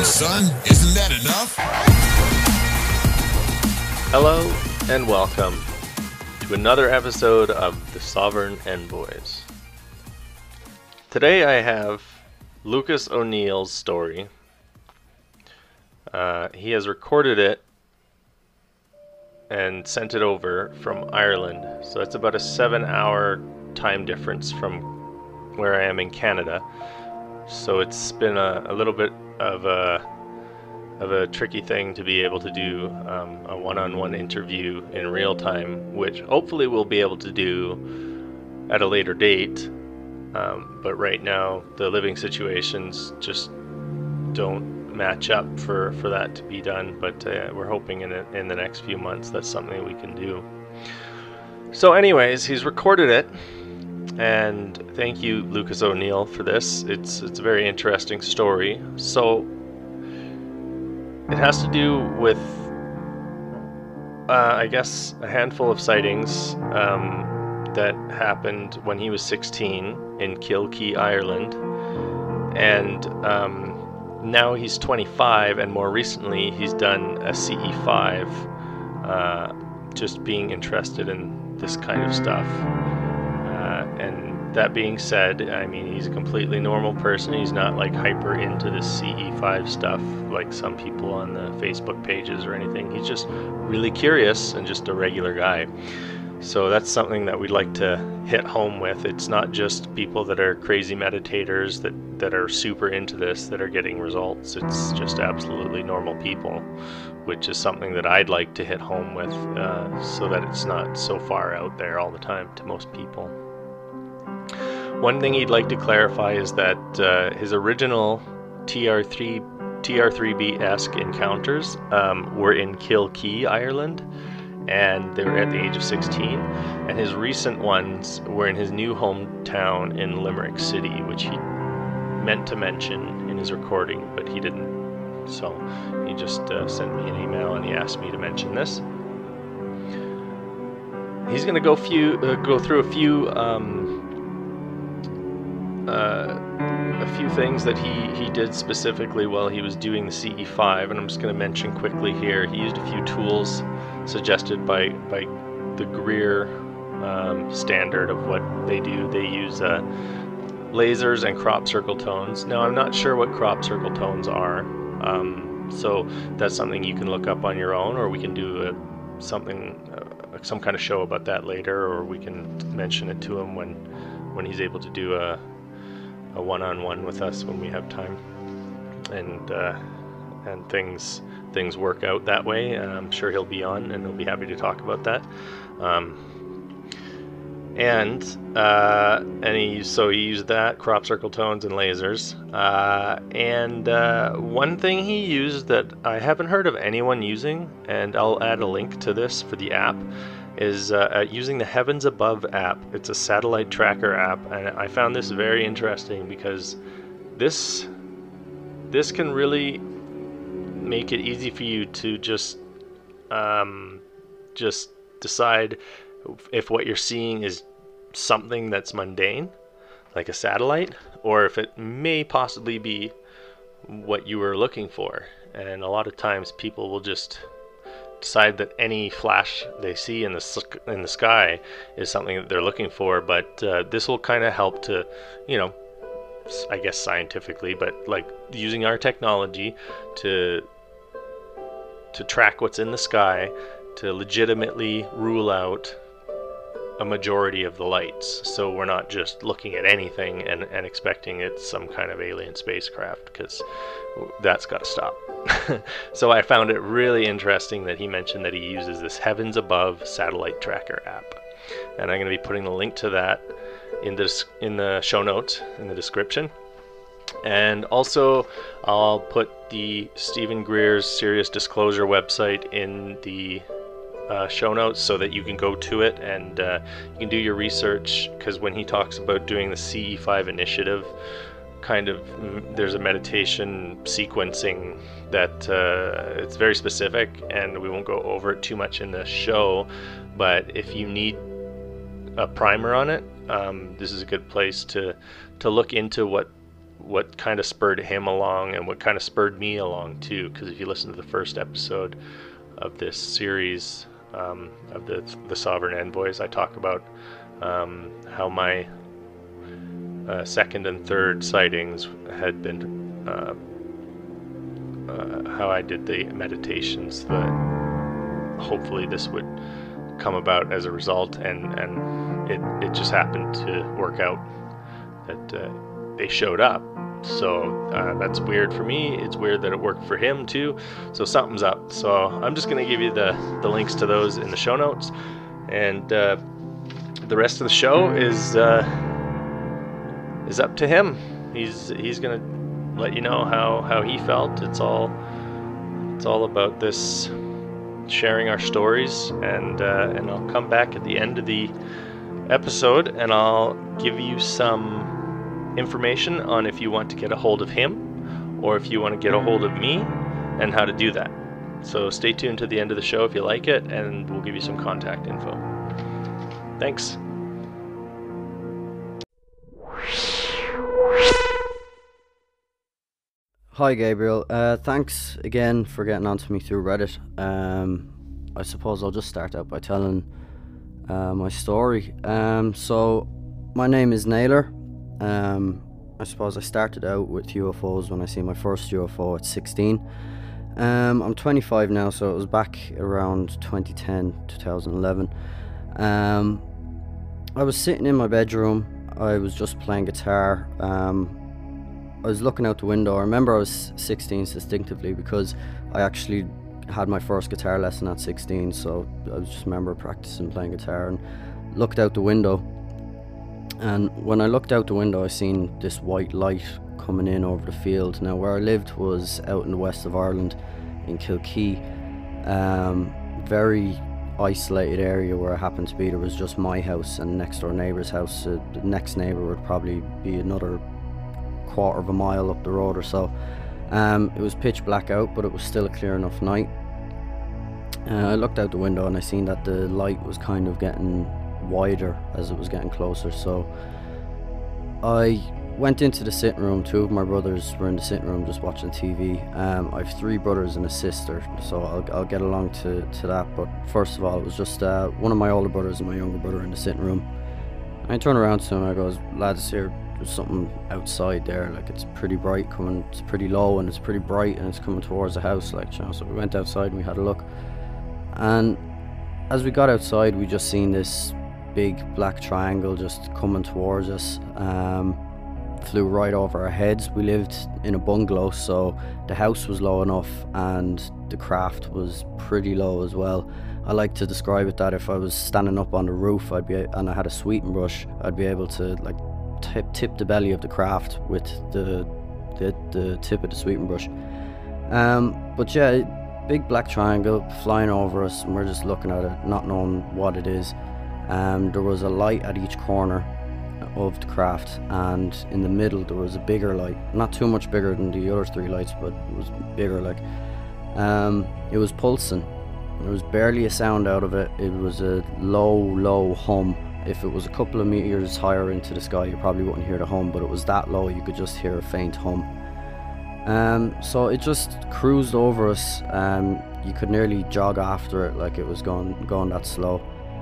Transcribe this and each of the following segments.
son. Isn't that enough? Hello and welcome to another episode of The Sovereign Envoys. Today I have Lucas O'Neill's story. He has recorded it and sent it over from Ireland, so it's about a 7-hour time difference from where I am in Canada. So it's been a little bit of a tricky thing to be able to do a one-on-one interview in real time, which hopefully we'll be able to do at a later date. But right now the living situations just don't match up for that to be done. But we're hoping in the next few months that's something we can do. So anyways, he's recorded it. And thank you, Lucas O'Neill, for this. It's a very interesting story. So it has to do with, I guess, a handful of sightings that happened when he was 16 in Kilkee, Ireland. And now he's 25, and more recently he's done a CE5, just being interested in this kind of stuff. And that being said, I mean, he's a completely normal person. He's not like hyper into this CE5 stuff like some people on the Facebook pages or anything. He's just really curious and just a regular guy. So that's something that we'd like to hit home with. It's not just people that are crazy meditators that are super into this that are getting results. It's just absolutely normal people, which is something that I'd like to hit home with, so that it's not so far out there all the time to most people. One thing he'd like to clarify is that his original TR3B-esque encounters were in Kilkee, Ireland, and they were at the age of 16, and his recent ones were in his new hometown in Limerick City, which he meant to mention in his recording, but he didn't. So he just sent me an email and he asked me to mention this. He's going to go through a few things that he did specifically while he was doing the CE5, and I'm just going to mention quickly here. He used a few tools suggested by the Greer standard of what they do. They use lasers and crop circle tones. Now, I'm not sure what crop circle tones are, so that's something you can look up on your own, or we can do some kind of show about that later, or we can mention it to him when he's able to do a one-on-one with us when we have time, and things work out that way. I'm sure he'll be on and he'll be happy to talk about that. He used that, crop circle tones and lasers. One thing he used that I haven't heard of anyone using, and I'll add a link to this for the app, is using the Heavens Above app. It's a satellite tracker app, and I found this very interesting because this can really make it easy for you to just decide if what you're seeing is something that's mundane, like a satellite, or if it may possibly be what you were looking for. And a lot of times people will just decide that any flash they see in the sky is something that they're looking for, but this will kind of help to, I guess scientifically, but like using our technology to track what's in the sky, to legitimately rule out a majority of the lights, so we're not just looking at anything and expecting it's some kind of alien spacecraft, because that's got to stop. So I found it really interesting that he mentioned that he uses this Heavens Above satellite tracker app, and I'm going to be putting the link to that in the show notes in the description. And also I'll put the Stephen Greer's Serious Disclosure website in the show notes so that you can go to it and you can do your research, because when he talks about doing the CE5 initiative, there's a meditation sequencing that it's very specific, and we won't go over it too much in the show, but if you need a primer on it, this is a good place to look into what kind of spurred him along and what kind of spurred me along too. Because if you listen to the first episode of this series of the Sovereign Envoys, I talk about how my second and third sightings had been how I did the meditations, that hopefully this would come about as a result, and it just happened to work out that they showed up. So that's weird for me. It's weird that it worked for him too. So something's up. So I'm just going to give you the links to those in the show notes, and the rest of the show is up to him. He's going to let you know how he felt. It's all about this sharing our stories, and I'll come back at the end of the episode and I'll give you some information on if you want to get a hold of him or if you want to get a hold of me and how to do that. So stay tuned to the end of the show if you like it, and we'll give you some contact info. Thanks. Hi Gabriel, thanks again for getting on to me through Reddit. I suppose I'll just start out by telling my story. So my name is Naylor. I suppose I started out with UFOs when I seen my first UFO at 16. I'm 25 now, so it was back around 2010, 2011. I was sitting in my bedroom. I was just playing guitar. I was looking out the window. I remember I was 16 distinctively because I actually had my first guitar lesson at 16, so I just remember practicing playing guitar and looked out the window. And when I looked out the window, I seen this white light coming in over the field. Now, where I lived was out in the west of Ireland in Kilkee, very isolated area where I happened to be. There was just my house and next door neighbour's house. The next neighbour would probably be another quarter of a mile up the road or so. It was pitch black out, but it was still a clear enough night. I looked out the window and I seen that the light was kind of getting wider as it was getting closer, so I went into the sitting room. Two of my brothers were in the sitting room just watching TV. I have three brothers and a sister, so I'll get along to that, but first of all, it was just one of my older brothers and my younger brother in the sitting room. I turn around to him and I goes, "Lads, here, there's something outside there, like it's pretty bright coming, it's pretty low and it's pretty bright and it's coming towards the house, like, you know." So we went outside and we had a look, and as we got outside we just seen this big black triangle just coming towards us. Flew right over our heads. We lived in a bungalow, so the house was low enough and the craft was pretty low as well. I like to describe it that if I was standing up on the roof and I had a sweeping brush, I'd be able to like tip the belly of the craft with the tip of the sweeping brush. But yeah, big black triangle flying over us, and we're just looking at it, not knowing what it is. There was a light at each corner of the craft, and in the middle there was a bigger light, not too much bigger than the other three lights, but it was bigger. Like, it was pulsing. There was barely a sound out of it. It was a low hum. If it was a couple of meters higher into the sky, you probably wouldn't hear the hum, but it was that low you could just hear a faint hum. So it just cruised over us. You could nearly jog after it, like it was going that slow.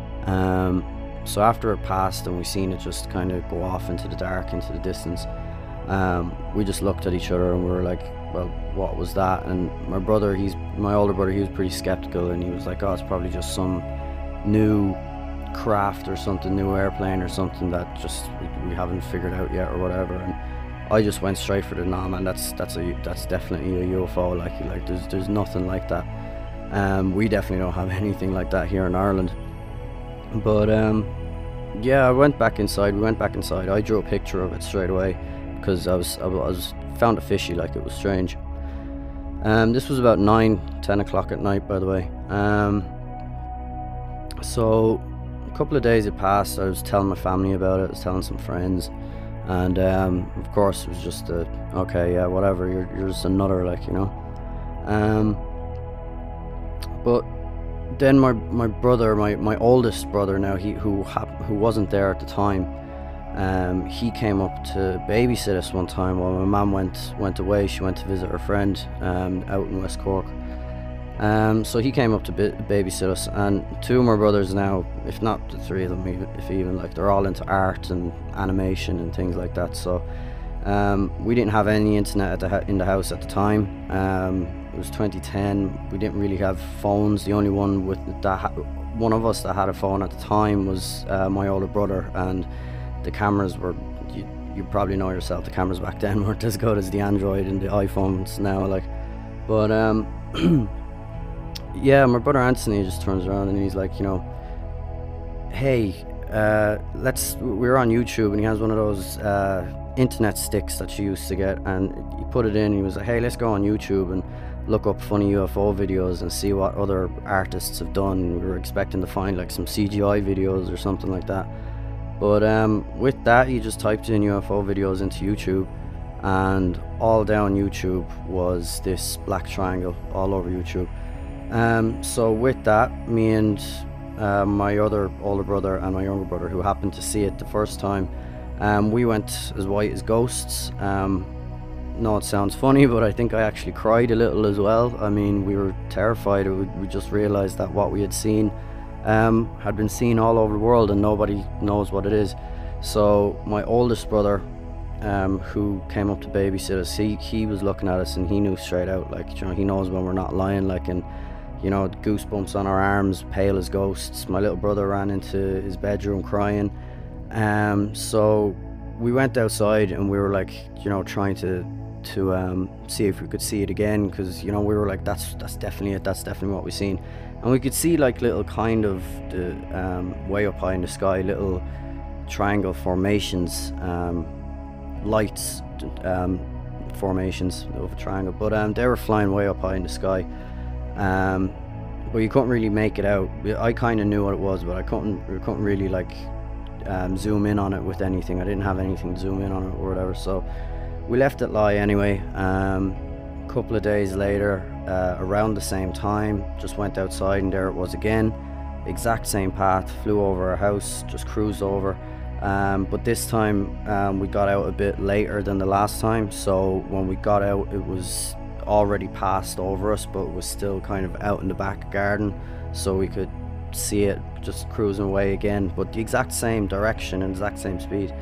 So after it passed and we seen it just kind of go off into the dark, into the distance, we just looked at each other and we were like, well, what was that? And my older brother, he was pretty skeptical, and he was like, oh, it's probably just some new craft or something, new airplane or something that just we haven't figured out yet or whatever. And I just went straight for the, nah man, that's definitely a UFO. Like there's nothing like that. We definitely don't have anything like that here in Ireland. But yeah, I went back inside. We went back inside. I drew a picture of it straight away because I was found it fishy, like it was strange. This was about 9-10 o'clock at night, by the way. So a couple of days had passed. I was telling my family about it. I was telling some friends, and of course it was just okay, yeah, whatever. You're just another, like, you know. But then my brother, my oldest brother now, who wasn't there at the time, He came up to babysit us one time while my mum went away. She went to visit her friend out in West Cork. So he came up to babysit us, and two of my brothers now, if not the three of them, if even, like, they're all into art and animation and things like that. So we didn't have any internet in the house at the time. It was 2010. We didn't really have phones. The only one one of us that had a phone at the time was my older brother, and the cameras were, you probably know yourself, the cameras back then weren't as good as the Android and the iPhones now, like. But yeah, my brother Anthony just turns around and he's like, you know, hey, we're on YouTube, and he has one of those internet sticks that you used to get, and he put it in, and he was like, hey, let's go on YouTube and look up funny UFO videos and see what other artists have done. We were expecting to find like some CGI videos or something like that, but with that, he just typed in UFO videos into YouTube, and all down YouTube was this black triangle all over YouTube. So with that, me and my other older brother and my younger brother, who happened to see it the first time, we went as white as ghosts. No, it sounds funny, but I think I actually cried a little as well. I mean, we were terrified. We just realized that what we had seen had been seen all over the world, and nobody knows what it is. So my oldest brother, who came up to babysit us, he was looking at us, and he knew straight out, like, you know, he knows when we're not lying, like, and, you know, goosebumps on our arms, pale as ghosts. My little brother ran into his bedroom crying. So we went outside, and we were like, you know, trying to see if we could see it again, because, you know, we were like, that's definitely it, that's definitely what we've seen. And we could see like little kind of the way up high in the sky, little triangle formations, lights, formations of a triangle, but they were flying way up high in the sky. But you couldn't really make it out. I kind of knew what it was, but I couldn't really like zoom in on it with anything. I didn't have anything to zoom in on it or whatever, so we left it lie anyway. A couple of days later, around the same time, just went outside, and there it was again, exact same path, flew over our house, just cruised over. But this time we got out a bit later than the last time, so when we got out, it was already passed over us, but it was still kind of out in the back garden, so we could see it just cruising away again, but the exact same direction and exact same speed.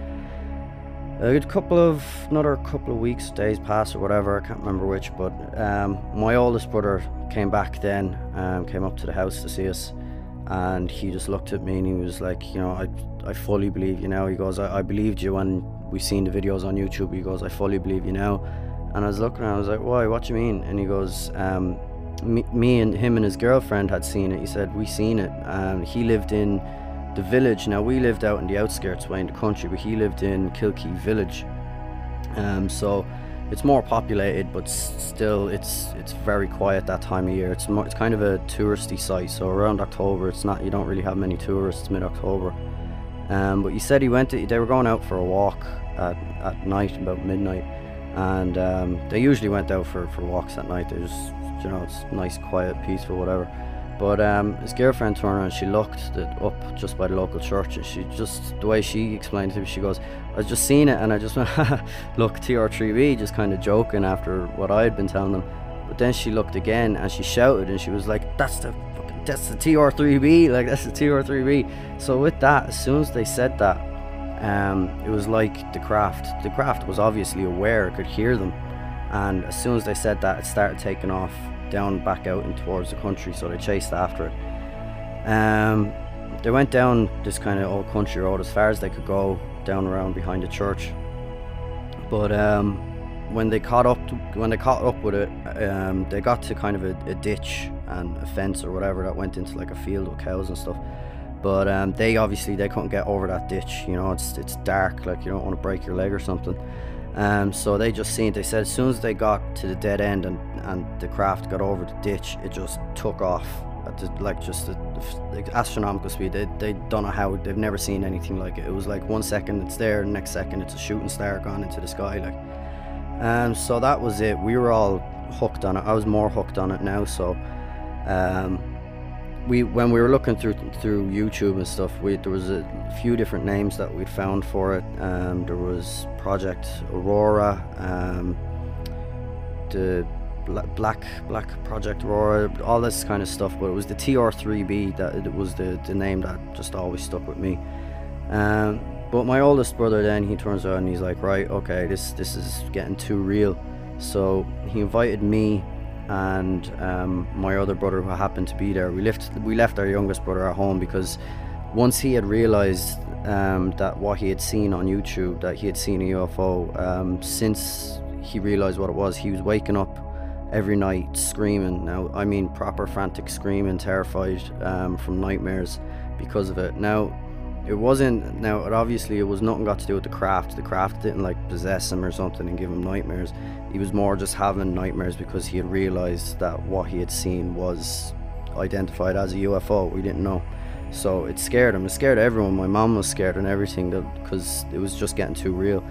Another couple of weeks, days passed or whatever, I can't remember which, but my oldest brother came back then, came up to the house to see us, and he just looked at me and he was like, you know, I fully believe you now. He goes, I believed you when we seen the videos on YouTube. He goes, I fully believe you now. And I was looking and I was like, why, what do you mean? And he goes, me and him and his girlfriend had seen it. He said, we seen it. He lived in the village. Now, we lived out in the outskirts, way in the country, but he lived in Kilkee village. So it's more populated, but still it's very quiet that time of year. It's kind of a touristy site, so around October, it's not, you don't really have many tourists mid-October. But he said they were going out for a walk at night, about midnight, and they usually went out for walks at night. They just, you know, it's nice, quiet, peaceful, whatever. But his girlfriend turned around and she looked up just by the local church, and she just, the way she explained it to me, she goes, I was just seeing it and I just went, look, TR3B, just kind of joking after what I had been telling them. But then she looked again and she shouted and she was like, that's the TR3B, like, that's the TR3B. So with that, as soon as they said that, it was like the craft was obviously aware, it could hear them, and as soon as they said that, it started taking off down back out and towards the country, so they chased after it. They went down this kind of old country road as far as they could go, down around behind the church. But when they caught up with it, they got to kind of a ditch and a fence or whatever that went into like a field with cows and stuff. But they couldn't get over that ditch. You know, it's dark, like you don't want to break your leg or something. So they just seen it. They said as soon as they got to the dead end and the craft got over the ditch, it just took off at the astronomical speed. They don't know how, they've never seen anything like it. It was like 1 second it's there, the next second it's a shooting star gone into the sky, like. So that was it. We were all hooked on it. I was more hooked on it now. So when we were looking through YouTube and stuff, there was a few different names that we'd found for it. There was Project Aurora, the Black Project Aurora, all this kind of stuff. But it was the TR3B that it was the name that just always stuck with me. But my oldest brother, then he turns around and he's like, right, okay, this is getting too real. So he invited me and my other brother, who happened to be there. We left our youngest brother at home, because once he had realized that what he had seen on YouTube, that he had seen a UFO, since he realized what it was, he was waking up every night screaming. Now, I mean proper frantic screaming, terrified from nightmares because of it. Now, it obviously it was nothing got to do with the craft. The craft didn't like possess him or something and give him nightmares. He was more just having nightmares because he had realized that what he had seen was identified as a UFO. We didn't know. So it scared him. It scared everyone. My mom was scared and everything, because it was just getting too real.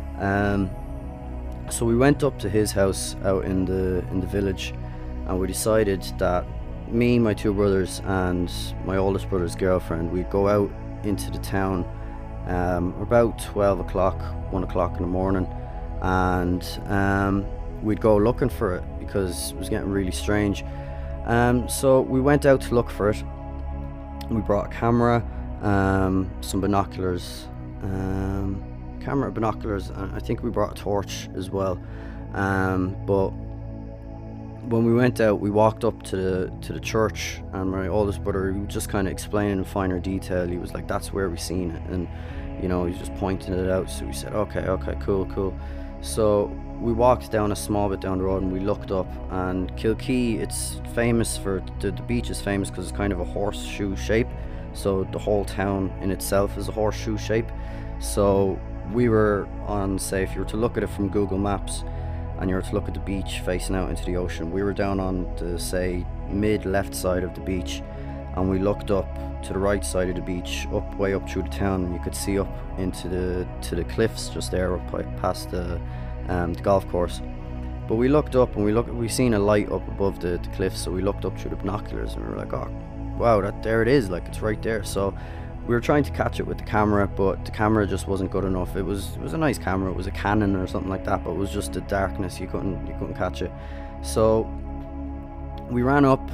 So we went up to his house out in the village, and we decided that me, my two brothers, and my oldest brother's girlfriend, we'd go out into the town about 12 o'clock, 1 o'clock in the morning, and we'd go looking for it because it was getting really strange. So we went out to look for it. We brought a camera, some binoculars, and I think we brought a torch as well. But when we went out, we walked up to the church, and my oldest brother, he was just kind of explaining in finer detail. He was like, that's where we seen it, and you know, he's just pointing it out. So we said, okay, cool. So we walked down a small bit down the road, and we looked up, and Kilkee, it's famous for the beach is famous because it's kind of a horseshoe shape. So the whole town in itself is a horseshoe shape. So we were on, say, if you were to look at it from Google Maps and you were to look at the beach facing out into the ocean, we were down on the, say, mid left side of the beach, and we looked up to the right side of the beach, way up through the town, and you could see up into the cliffs just there, up past the golf course. But we looked up, and we seen a light up above the cliffs, so we looked up through the binoculars, and we were like, oh wow, there it is, like it's right there. So we were trying to catch it with the camera, but the camera just wasn't good enough. It was a nice camera, it was a Canon or something like that, but it was just the darkness, you couldn't catch it. So we ran up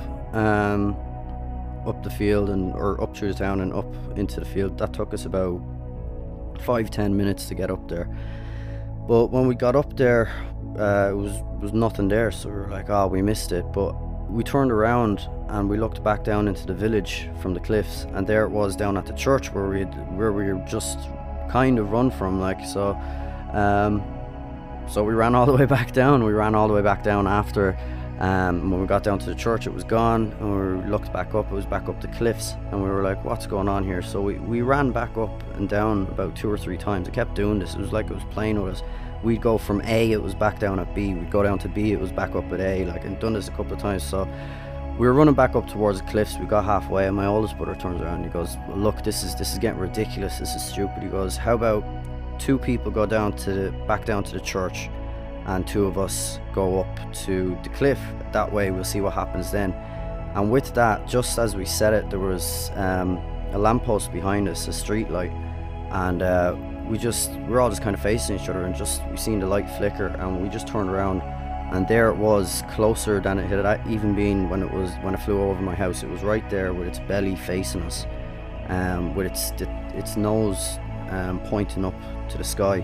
the field, or up through the town and up into the field. That took us about 5-10 minutes to get up there. But when we got up there, it was nothing there, so we were like, oh, we missed it. But we turned around and we looked back down into the village from the cliffs, and there it was down at the church where we were just kind of run from, like. So so we ran all the way back down. After when we got down to the church, it was gone, and we looked back up, it was back up the cliffs, and we were like, what's going on here? So we ran back up and down about 2 or 3 times. It kept doing this. It was like it was playing with us. We'd go from A, it was back down at B. We'd go down to B, it was back up at A, like, and done this a couple of times. So we were running back up towards the cliffs. We got halfway, and my oldest brother turns around and he goes, look, this is getting ridiculous, this is stupid. He goes, how about 2 people go back down to the church, and 2 of us go up to the cliff? That way we'll see what happens then. And with that, just as we said it, there was a lamppost behind us, a street light, and we're all just kind of facing each other, and we seen the light flicker, and we just turned around, and there it was, closer than it had even been when it flew over my house. It was right there with its belly facing us, with its nose pointing up to the sky.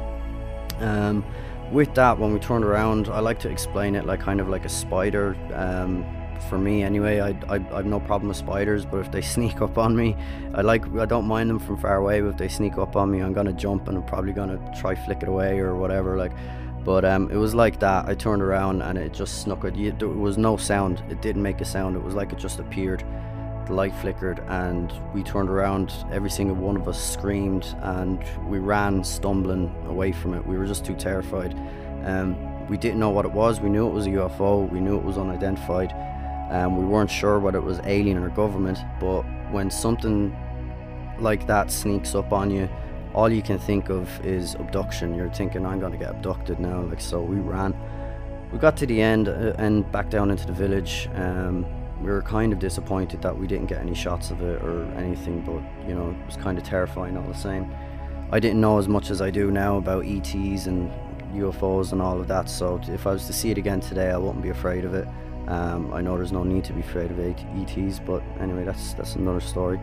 With that, when we turned around, I like to explain it like kind of like a spider. For me anyway, I've no problem with spiders, but if they sneak up on me, I don't mind them from far away, but if they sneak up on me, I'm gonna jump, and I'm probably gonna try flick it away or whatever, like. But it was like that. I turned around and it just snuck it. There was no sound. It didn't make a sound. It was like it just appeared. The light flickered, and we turned around. Every single one of us screamed, and we ran stumbling away from it. We were just too terrified. We didn't know what it was. We knew it was a UFO. We knew it was unidentified. We weren't sure whether it was alien or government. But when something like that sneaks up on you, all you can think of is abduction. You're thinking, I'm gonna get abducted now. Like, so we ran. We got to the end and back down into the village. we were kind of disappointed that we didn't get any shots of it or anything, but you know, it was kind of terrifying all the same. I didn't know as much as I do now about ETs and UFOs and all of that, so if I was to see it again today, I wouldn't be afraid of it. I know there's no need to be afraid of ETs, but anyway, that's another story.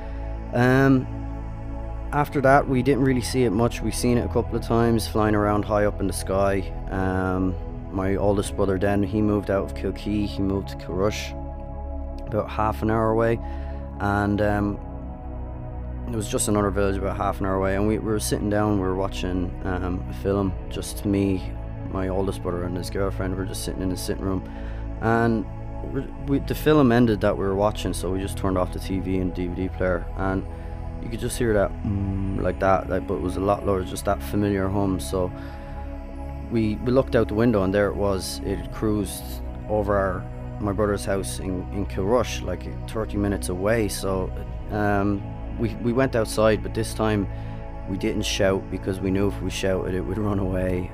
After that, we didn't really see it much. We've seen it a couple of times flying around high up in the sky. My oldest brother then, he moved out of Kilkee, he moved to Kilrush, about half an hour away, and it was just another village about half an hour away, and we were sitting down, we were watching a film, just me, my oldest brother and his girlfriend. We were just sitting in the sitting room, and the film ended that we were watching, so we just turned off the TV and DVD player, and you could just hear that like that, but it was a lot lower, just that familiar hum. So we looked out the window, and there it was. It had cruised over my brother's house in Kilrush, like 30 minutes away. So we went outside, but this time we didn't shout, because we knew if we shouted it would run away.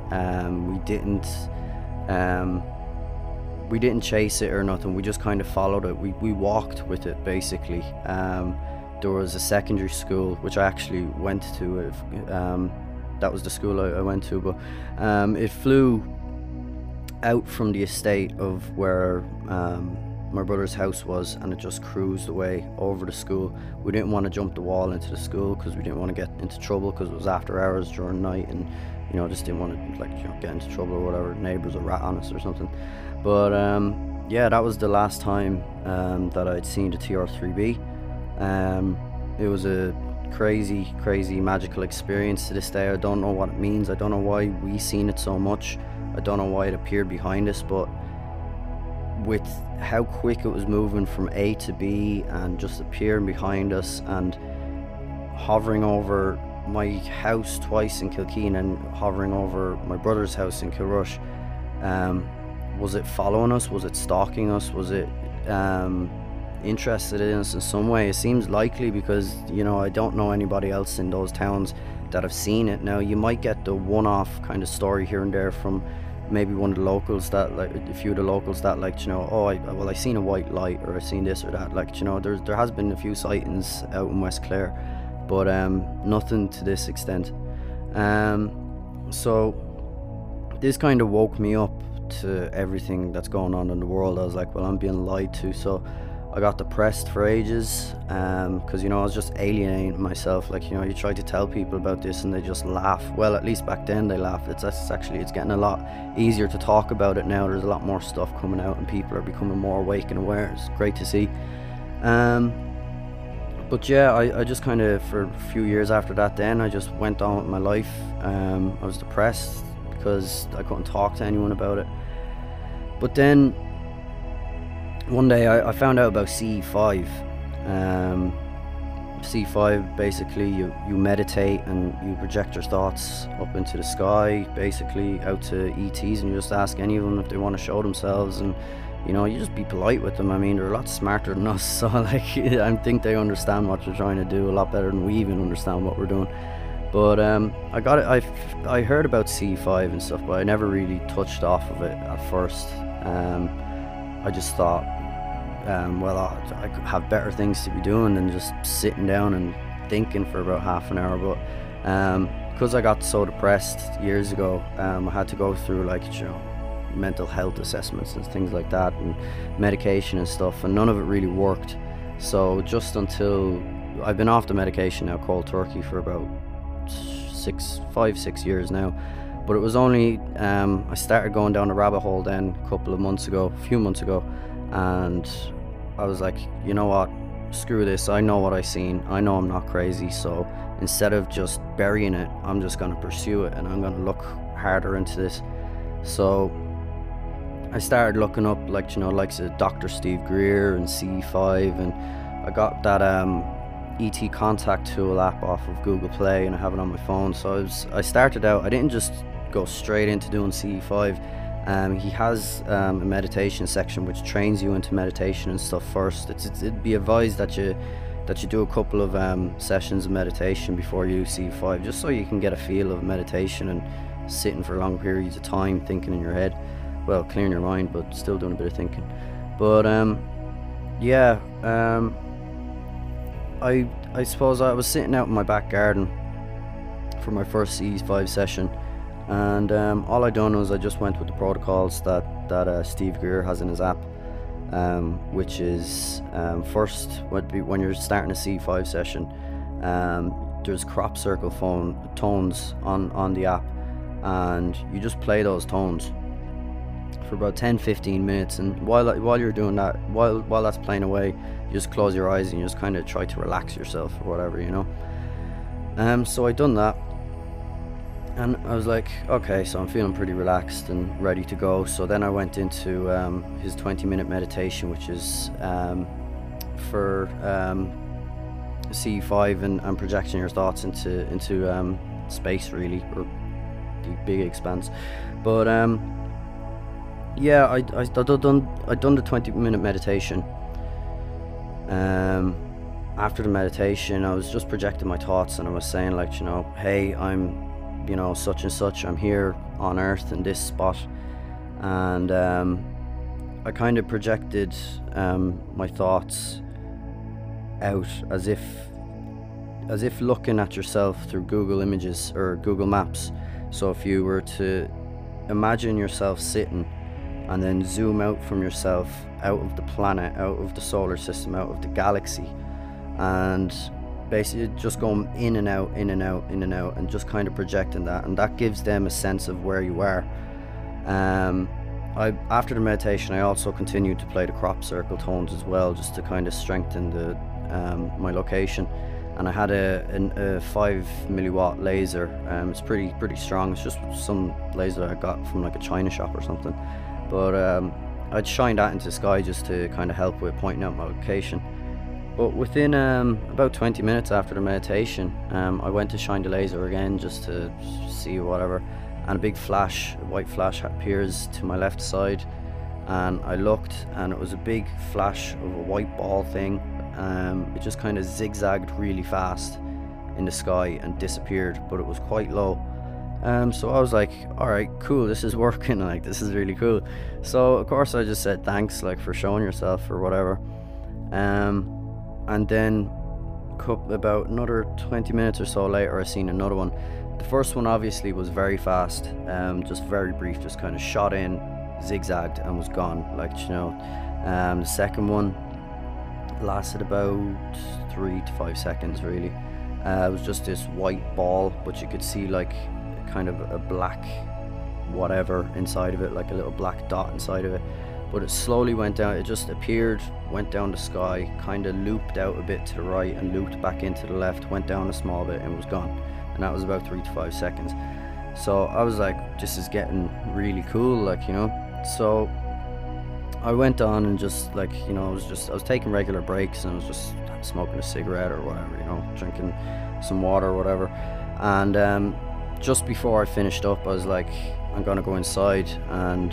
We didn't chase it or nothing. We just kind of followed it. We walked with it, basically. There was a secondary school which I actually went to. That was the school I went to, but it flew out from the estate of where my brother's house was, and it just cruised away over the school. We didn't want to jump the wall into the school because we didn't want to get into trouble, because it was after hours during the night, and you know, just didn't want to, like, you know, get into trouble or whatever, neighbors would rat on us or something. But yeah, that was the last time that I'd seen the TR-3B. It was a crazy magical experience. To this day, I don't know what it means. I don't know why we seen it so much. I don't know why it appeared behind us, but with how quick it was moving from A to B and just appearing behind us and hovering over my house twice in Kilkee and hovering over my brother's house in Kilrush. Was it following us? Was it stalking us? Was it interested in us in some way? It seems likely, because you know, I don't know anybody else in those towns that have seen it. Now, you might get the one-off kind of story here and there from maybe one of the locals, that, like, a few of the locals that, like, you know, oh, I seen a white light, or I seen this or that. Like, you know, there has been a few sightings out in West Clare, but nothing to this extent. So this kind of woke me up to everything that's going on in the world. I was like, well, I'm being lied to. So I got depressed for ages, because, you know, I was just alienating myself. Like, you know, you try to tell people about this and they just laugh. Well, at least back then they laughed. It's getting a lot easier to talk about it now. There's a lot more stuff coming out and people are becoming more awake and aware. It's great to see. But yeah, I just kind of, for a few years after that, then I just went on with my life. I was depressed because I couldn't talk to anyone about it. But then one day I found out about CE5. CE5, basically you meditate and you project your thoughts up into the sky, basically out to ETs, and you just ask any of them if they want to show themselves, and you know, you just be polite with them. I mean, they're a lot smarter than us, so like, I think they understand what you're trying to do a lot better than we even understand what we're doing. But I heard about CE5 and stuff, but I never really touched off of it at first. I just thought, well, I could have better things to be doing than just sitting down and thinking for about half an hour. But because I got so depressed years ago, I had to go through, like, you know, mental health assessments and things like that, and medication and stuff, and none of it really worked. So just until I've been off the medication now, cold turkey, for about 5-6 years now. But it was only I started going down a rabbit hole then a few months ago, and I was like, you know what, screw this, I know what I seen, I know I'm not crazy, so instead of just burying it, I'm just going to pursue it, and I'm going to look harder into this. So I started looking up, like, you know, like Dr. Steve Greer and CE5, and I got that ET Contact Tool app off of Google Play, and I have it on my phone. So I started out, I didn't just go straight into doing CE5. He has a meditation section which trains you into meditation and stuff first. It'd be advised that you do a couple of sessions of meditation before you do CE5, just so you can get a feel of meditation and sitting for long periods of time thinking in your head. Well, clearing your mind, but still doing a bit of thinking. But yeah, I suppose I was sitting out in my back garden for my first C5 session, and all I done was I just went with the protocols that Steve Greer has in his app, which is first when you're starting a C5 session, there's crop circle tones on the app, and you just play those tones for about 10-15 minutes, and while you're doing that, while that's playing away, you just close your eyes and you just kind of try to relax yourself or whatever, you know. So I done that, and I was like, okay, so I'm feeling pretty relaxed and ready to go. So then I went into his 20-minute meditation, which is for C5 and projecting your thoughts into space, really, or the big expanse. But yeah, I'd done the 20-minute meditation. After the meditation, I was just projecting my thoughts, and I was saying, like, you know, hey, I'm, you know, such and such, I'm here on Earth in this spot, and I kind of projected my thoughts out as if looking at yourself through Google Images or Google Maps. So if you were to imagine yourself sitting and then zoom out from yourself, out of the planet, out of the solar system, out of the galaxy, and basically just going in and out, in and out, in and out, and just kind of projecting that, and that gives them a sense of where you are. After the meditation, I also continued to play the crop circle tones as well, just to kind of strengthen the my location. And I had a 5 milliwatt laser. It's pretty strong. It's just some laser that I got from like a China shop or something. But I'd shine that into the sky just to kind of help with pointing out my location. But within about 20 minutes after the meditation, I went to shine the laser again just to see whatever, and a big flash, a white flash, appears to my left side, and I looked, and it was a big flash of a white ball thing. It just kind of zigzagged really fast in the sky and disappeared, but it was quite low. So I was like, alright, cool, this is working, like, this is really cool. So of course I just said thanks, like, for showing yourself or whatever. And then about another 20 minutes or so later, I seen another one. The first one obviously was very fast, just very brief, just kind of shot in, zigzagged, and was gone, like, you know. The second one lasted about 3 to 5 seconds, really. It was just this white ball, but you could see like kind of a black whatever inside of it, like a little black dot inside of it. But it slowly went down, it just appeared, went down the sky, kind of looped out a bit to the right and looped back into the left, went down a small bit and was gone. And that was about 3 to 5 seconds. So I was like, this is getting really cool, like, you know. So I went on and just, like, you know, I was taking regular breaks, and I was just smoking a cigarette or whatever, you know, drinking some water or whatever. And just before I finished up, I was like, I'm gonna go inside and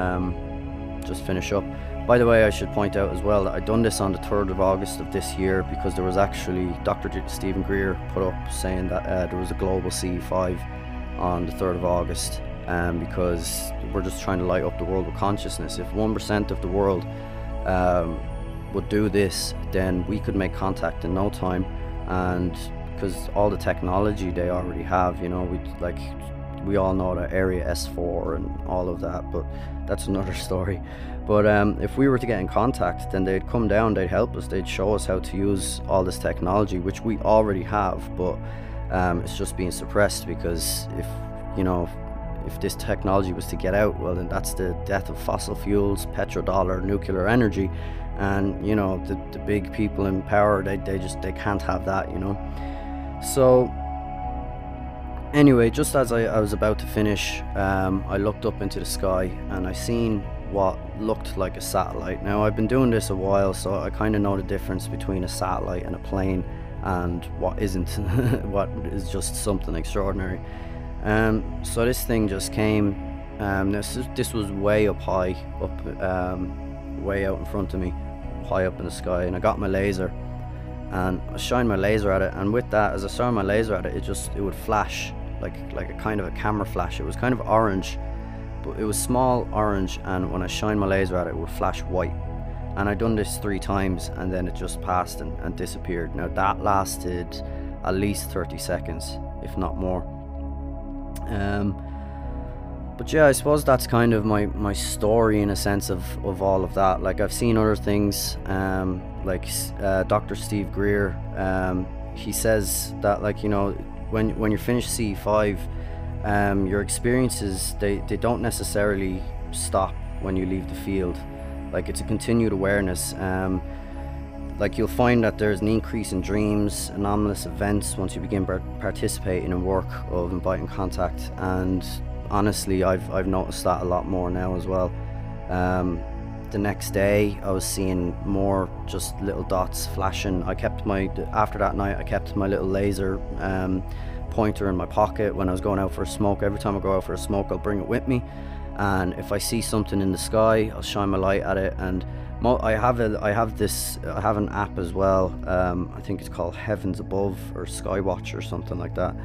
just finish up. By the way, I should point out as well that I done this on the 3rd of August of this year, because there was actually Dr. Stephen Greer put up saying that there was a global C5 on the 3rd of August. Because we're just trying to light up the world with consciousness. If 1% of the world would do this, then we could make contact in no time. And because all the technology they already have, you know, we all know that Area S4 and all of that, but that's another story. But if we were to get in contact, then they'd come down, they'd help us, they'd show us how to use all this technology, which we already have, but it's just being suppressed, because if this technology was to get out, well, then that's the death of fossil fuels, petrodollar, nuclear energy, and, you know, the big people in power, they can't have that, you know. So anyway, just as I was about to finish, I looked up into the sky and I seen what looked like a satellite. Now, I've been doing this a while, so I kind of know the difference between a satellite and a plane, and what isn't, what is just something extraordinary. So this thing just came. This was way up high, way out in front of me, high up in the sky, and I got my laser, and I shined my laser at it, and with that, as I shone my laser at it, it would flash like a kind of a camera flash. It was kind of orange, but it was small orange, and when I shined my laser at it, it would flash white. And I done this 3 times, and then it just passed and disappeared. Now that lasted at least 30 seconds, if not more. But yeah, I suppose that's kind of my story in a sense of all of that. Like, I've seen other things, like Dr. Steve Greer, he says that, like, you know, when you're finished CE5, your experiences, they don't necessarily stop when you leave the field. Like, it's a continued awareness. Like, you'll find that there's an increase in dreams, anomalous events once you begin participating in work of inviting contact. And honestly, I've noticed that a lot more now as well. The next day I was seeing more just little dots flashing. After that night I kept my little laser pointer in my pocket when I was going out for a smoke. Every time I go out for a smoke, I'll bring it with me, and if I see something in the sky, I'll shine my light at it. And I have an app as well. I think it's called Heavens Above or Skywatch or something like that.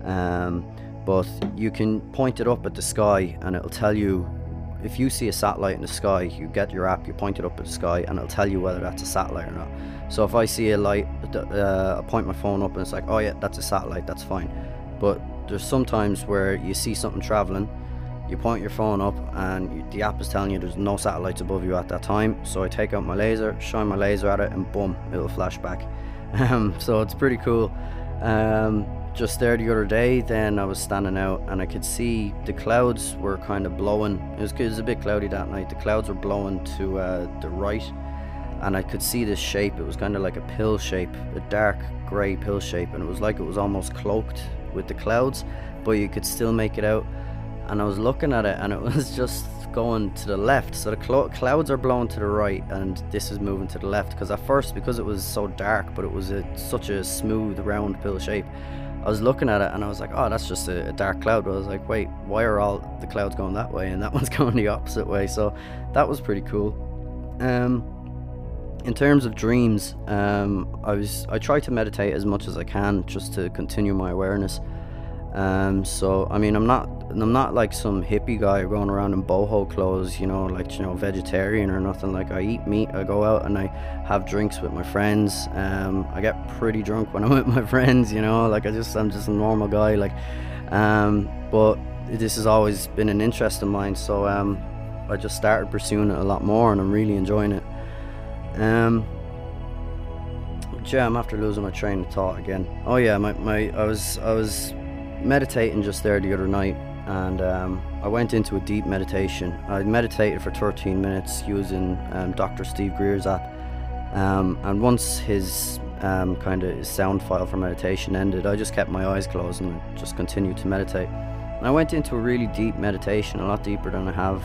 But you can point it up at the sky, and it'll tell you if you see a satellite in the sky. You get your app, you point it up at the sky, and it'll tell you whether that's a satellite or not. So if I see a light, I point my phone up and it's like, oh yeah, that's a satellite, that's fine. But there's sometimes where you see something traveling, you point your phone up, and the app is telling you there's no satellites above you at that time. So I take out my laser, shine my laser at it, and boom, it'll flash back. So it's pretty cool. Just there the other day, then I was standing out and I could see the clouds were kind of blowing. It was a bit cloudy that night. The clouds were blowing to the right, and I could see this shape. It was kind of like a pill shape, a dark grey pill shape, and it was like it was almost cloaked with the clouds, but you could still make it out. And I was looking at it, and it was just going to the left. So the clouds are blowing to the right, and this is moving to the left. Because at first, because it was so dark, but it was such a smooth round pill shape, I was looking at it and I was like, oh, that's just a dark cloud. But I was like, wait, why are all the clouds going that way and that one's going the opposite way? So that was pretty cool. In terms of dreams, I try to meditate as much as I can just to continue my awareness. So I mean, I'm not like some hippie guy going around in boho clothes, you know, like, you know, vegetarian or nothing. Like, I eat meat, I go out and I have drinks with my friends. I get pretty drunk when I'm with my friends, you know, like I'm just a normal guy, like, but this has always been an interest of mine, so I just started pursuing it a lot more, and I'm really enjoying it. Yeah, I'm after losing my train of thought again. Oh yeah, I was meditating just there the other night, and I went into a deep meditation. I meditated for 13 minutes using Dr. Steve Greer's app, and once his kind of sound file for meditation ended, I just kept my eyes closed and just continued to meditate. And I went into a really deep meditation, a lot deeper than I have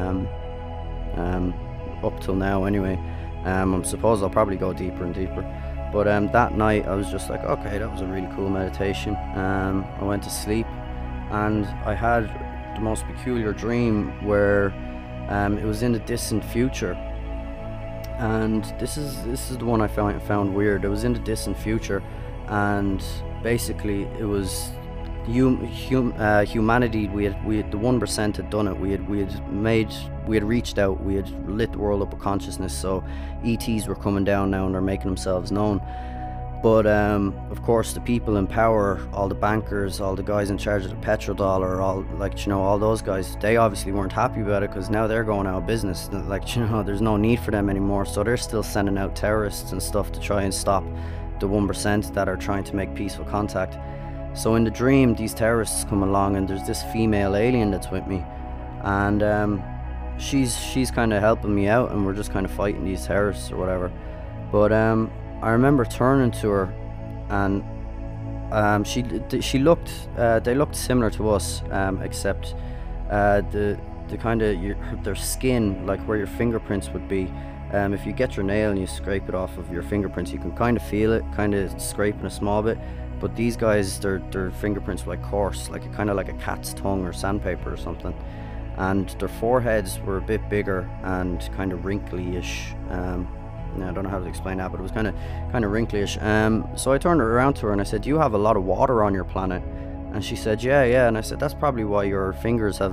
up till now anyway. I suppose I'll probably go deeper and deeper. But that night I was just like, okay, that was a really cool meditation. I went to sleep, and I had the most peculiar dream where it was in the distant future. And this is the one I found weird. It was in the distant future, and basically it was humanity. We had the 1% had done it. We had reached out. We had lit the world up with consciousness. So ETs were coming down now, and they're making themselves known. But of course, the people in power, all the bankers, all the guys in charge of the petrodollar, all, like, you know, all those guys, they obviously weren't happy about it, because now they're going out of business. Like, you know, there's no need for them anymore. So they're still sending out terrorists and stuff to try and stop the 1% that are trying to make peaceful contact. So in the dream, these terrorists come along, and there's this female alien that's with me, and she's kind of helping me out, and we're just kind of fighting these terrorists or whatever. But I remember turning to her, and she looked they looked similar to us, except the kind of their skin, like where your fingerprints would be. If you get your nail and you scrape it off of your fingerprints, you can kind of feel it, kind of scraping a small bit. But these guys, their fingerprints were like coarse, like kind of like a cat's tongue or sandpaper or something. And their foreheads were a bit bigger and kind of wrinkly-ish. I don't know how to explain that, but it was kind of wrinkly-ish. So I turned around to her and I said, "Do you have a lot of water on your planet?" And she said, yeah. And I said, "That's probably why your fingers have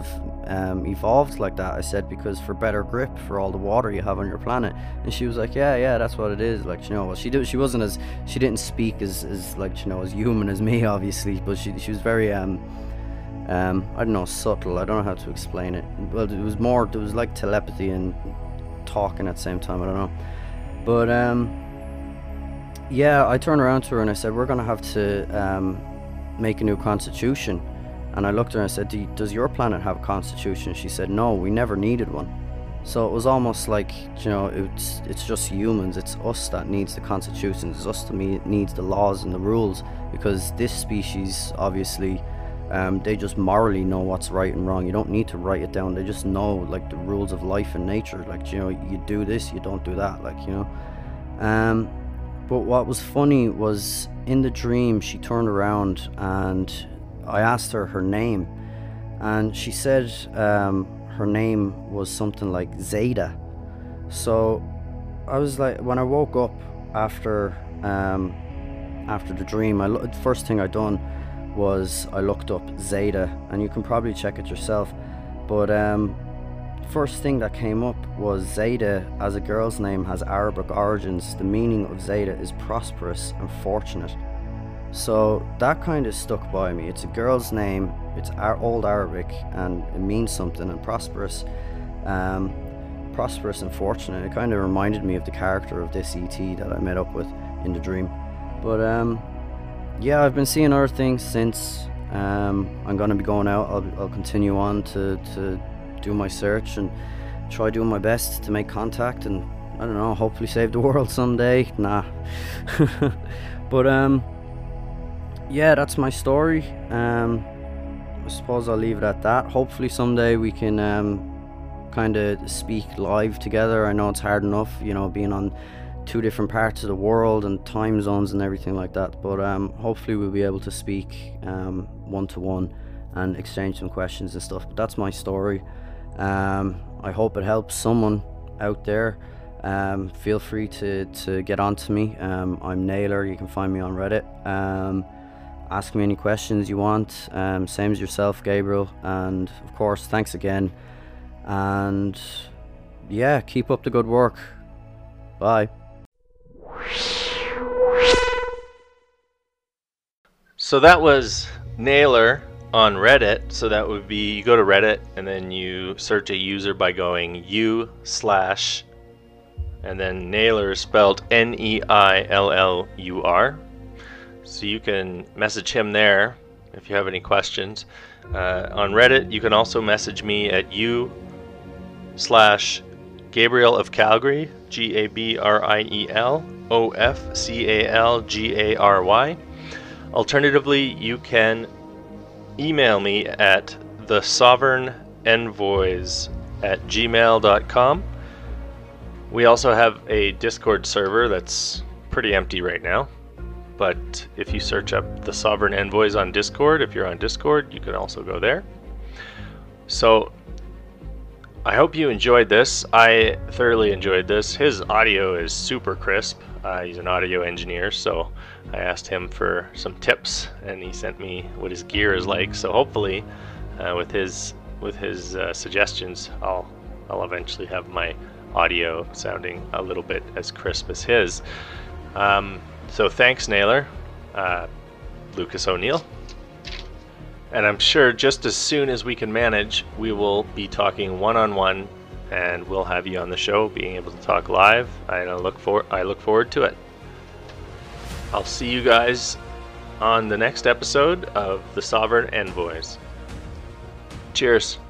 evolved like that? I said, because for better grip for all the water you have on your planet. And she was like, yeah, that's what it is. Like, you know, well, she didn't speak as like, you know, as human as me, obviously, but she was very I don't know, subtle. I don't know how to explain it. Well, there was like telepathy and talking at the same time. I don't know, but yeah, I turned around to her and I said, we're gonna have to make a new constitution. And I looked at her and I said, does your planet have a constitution? She said, no, we never needed one. So it was almost like, you know, it's just humans, it's us that needs the constitution, it's us that needs the laws and the rules, because this species, obviously, they just morally know what's right and wrong. You don't need to write it down, they just know, like, the rules of life and nature, like, you know, you do this, you don't do that, like, you know. But what was funny was, in the dream, she turned around and I asked her name, and she said her name was something like Zeta. So I was like, when I woke up after the dream, the first thing I done was I looked up Zeta, and you can probably check it yourself, but first thing that came up was Zeta, as a girl's name, has Arabic origins. The meaning of Zeta is prosperous and fortunate. So that kind of stuck by me. It's a girl's name, it's old Arabic, and it means something, and prosperous and fortunate. It kind of reminded me of the character of this ET that I met up with in the dream. But yeah, I've been seeing other things since. I'm going to be going out. I'll continue on to do my search and try doing my best to make contact, and I don't know, hopefully save the world someday. Nah. But yeah, that's my story. I suppose I'll leave it at that. Hopefully someday we can kind of speak live together. I know it's hard enough, you know, being on 2 different parts of the world and time zones and everything like that, but hopefully we'll be able to speak one-to-one and exchange some questions and stuff. But that's my story. I hope it helps someone out there. Feel free to get on to me. I'm Naylor. You can find me on Reddit. Ask me any questions you want. Same as yourself, Gabriel. And of course, thanks again. And yeah, keep up the good work. Bye. So that was Naylor on Reddit. So that would be, you go to Reddit and then you search a user by going u/ and then Naylor spelled Neillur. So you can message him there if you have any questions. On Reddit, you can also message me at u/Gabriel of Calgary, GabrielOfCalgary. Alternatively, you can email me at thesovereignenvoys@gmail.com. We also have a Discord server that's pretty empty right now, but if you search up The Sovereign Envoys on Discord, if you're on Discord, you can also go there. So I hope you enjoyed this. I thoroughly enjoyed this. His audio is super crisp. He's an audio engineer, so I asked him for some tips, and he sent me what his gear is like. So hopefully, with his suggestions, I'll eventually have my audio sounding a little bit as crisp as his. So thanks, Naylor, Lucas O'Neill. And I'm sure just as soon as we can manage, we will be talking one-on-one, and we'll have you on the show, being able to talk live. I look forward to it. I'll see you guys on the next episode of The Sovereign Envoys. Cheers.